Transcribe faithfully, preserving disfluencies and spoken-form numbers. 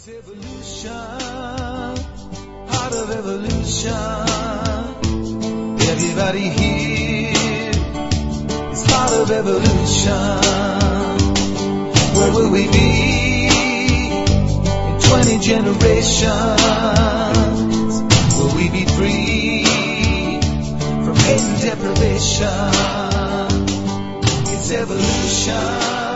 It's evolution, part of evolution. Everybody here is part of evolution. Where will we be in twenty generations? Will we be free from hate and deprivation? It's evolution.